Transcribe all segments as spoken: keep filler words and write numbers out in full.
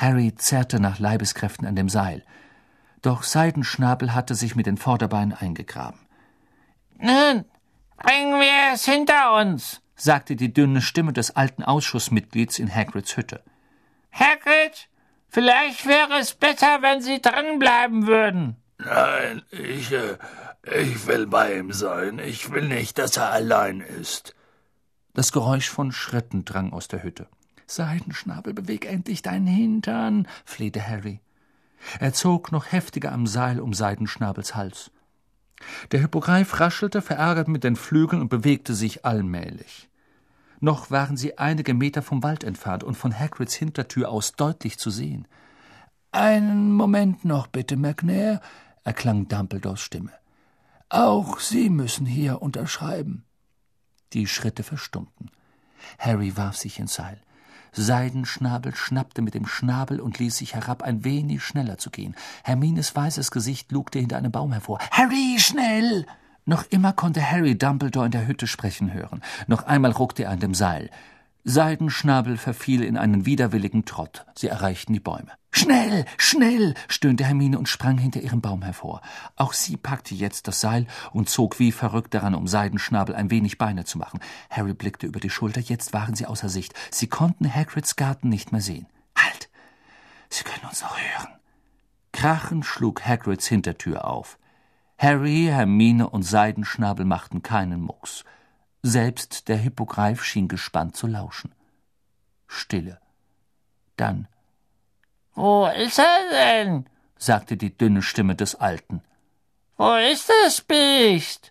Harry zerrte nach Leibeskräften an dem Seil. Doch Seidenschnabel hatte sich mit den Vorderbeinen eingegraben. »Nun, bringen wir es hinter uns«, sagte die dünne Stimme des alten Ausschussmitglieds in Hagrids Hütte. »Hagrid, vielleicht wäre es besser, wenn Sie drin bleiben würden.« »Nein, ich, äh, ich will bei ihm sein. Ich will nicht, dass er allein ist.« Das Geräusch von Schritten drang aus der Hütte. »Seidenschnabel, beweg endlich deinen Hintern«, flehte Harry. Er zog noch heftiger am Seil um Seidenschnabels Hals. Der Hippogreif raschelte verärgert mit den Flügeln und bewegte sich allmählich. Noch waren sie einige Meter vom Wald entfernt und von Hagrids Hintertür aus deutlich zu sehen. »Einen Moment noch, bitte, McNair«, erklang Dumbledores Stimme. »Auch Sie müssen hier unterschreiben.« Die Schritte verstummten. Harry warf sich ins Seil. Seidenschnabel schnappte mit dem Schnabel und ließ sich herab, ein wenig schneller zu gehen. Hermines weißes Gesicht lugte hinter einem Baum hervor. »Harry, schnell!« Noch immer konnte Harry Dumbledore in der Hütte sprechen hören. Noch einmal ruckte er an dem Seil. Seidenschnabel verfiel in einen widerwilligen Trott. Sie erreichten die Bäume. »Schnell, schnell«, stöhnte Hermine und sprang hinter ihrem Baum hervor. Auch sie packte jetzt das Seil und zog wie verrückt daran, um Seidenschnabel ein wenig Beine zu machen. Harry blickte über die Schulter, jetzt waren sie außer Sicht. Sie konnten Hagrids Garten nicht mehr sehen. »Halt! Sie können uns noch hören!« Krachend schlug Hagrids Hintertür auf. Harry, Hermine und Seidenschnabel machten keinen Mucks. Selbst der Hippogreif schien gespannt zu lauschen. Stille. Dann: »Wo ist er denn?«, sagte die dünne Stimme des Alten. »Wo ist das Biest?«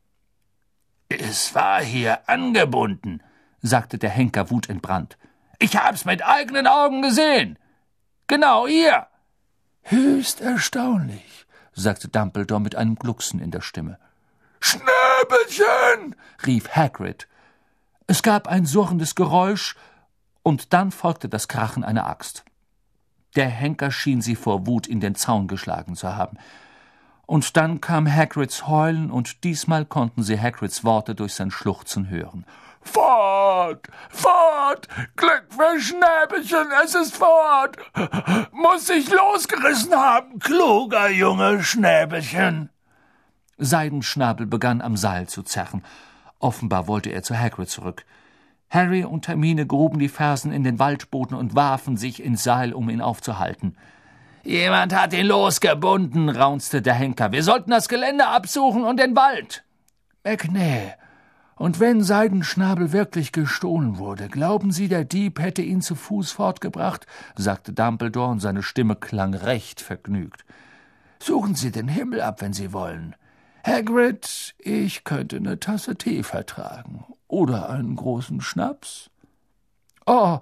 »Es war hier angebunden«, sagte der Henker wutentbrannt. »Ich hab's mit eigenen Augen gesehen. Genau hier.« »Höchst erstaunlich«, sagte Dumbledore mit einem Glucksen in der Stimme. »Schnäbelchen«, rief Hagrid. Es gab ein surrendes Geräusch, und dann folgte das Krachen einer Axt. Der Henker schien sie vor Wut in den Zaun geschlagen zu haben. Und dann kam Hagrids Heulen, und diesmal konnten sie Hagrids Worte durch sein Schluchzen hören. »Fort! Fort! Glück für Schnäbelchen, es ist fort! Muss sich losgerissen haben, kluger Junge Schnäbelchen!« Seidenschnabel begann am Seil zu zerren. Offenbar wollte er zu Hagrid zurück. Harry und Hermine gruben die Fersen in den Waldboden und warfen sich ins Seil, um ihn aufzuhalten. »Jemand hat ihn losgebunden«, raunzte der Henker. »Wir sollten das Gelände absuchen und den Wald.« »McNair, und wenn Seidenschnabel wirklich gestohlen wurde, glauben Sie, der Dieb hätte ihn zu Fuß fortgebracht?« sagte Dumbledore, und seine Stimme klang recht vergnügt. »Suchen Sie den Himmel ab, wenn Sie wollen. Hagrid, ich könnte eine Tasse Tee vertragen. Oder einen großen Schnaps?« »Oh,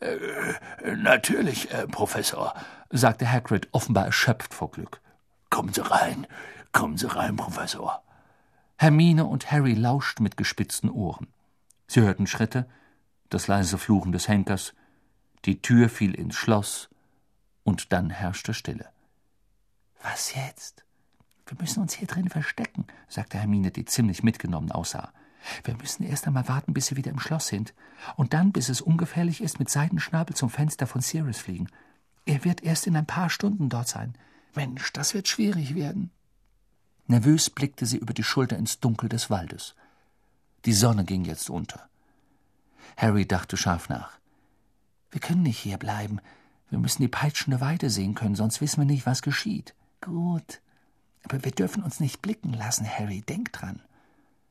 äh, natürlich, äh, Professor«, sagte Hagrid, offenbar erschöpft vor Glück. »Kommen Sie rein, kommen Sie rein, Professor.« Hermine und Harry lauschten mit gespitzten Ohren. Sie hörten Schritte, das leise Fluchen des Henkers, die Tür fiel ins Schloss, und dann herrschte Stille. »Was jetzt? Wir müssen uns hier drin verstecken«, sagte Hermine, die ziemlich mitgenommen aussah. »Wir müssen erst einmal warten, bis Sie wieder im Schloss sind, und dann, bis es ungefährlich ist, mit Seidenschnabel zum Fenster von Sirius fliegen. Er wird erst in ein paar Stunden dort sein. Mensch, das wird schwierig werden.« Nervös blickte sie über die Schulter ins Dunkel des Waldes. Die Sonne ging jetzt unter. Harry dachte scharf nach. »Wir können nicht hier bleiben. Wir müssen die peitschende Weide sehen können, sonst wissen wir nicht, was geschieht.« »Gut, aber wir dürfen uns nicht blicken lassen, Harry, denk dran.«